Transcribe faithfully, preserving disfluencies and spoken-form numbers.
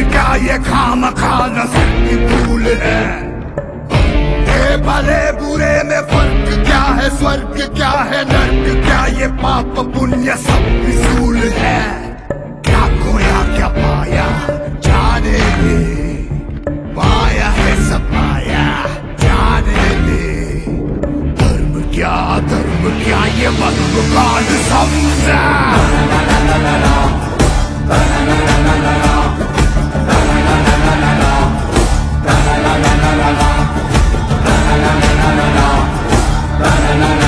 क्या ये खामखा नस्ल की भूल है? ये भले बुरे में फर्क क्या है? स्वर्ग क्या है नर्क क्या? ये पाप पुण्य सब फिजूल है। क्या खोया क्या पाया जाने दे, पाया है सब पाया जाने दे। धर्म क्या धर्म क्या ये मर्म काल समझा। La la la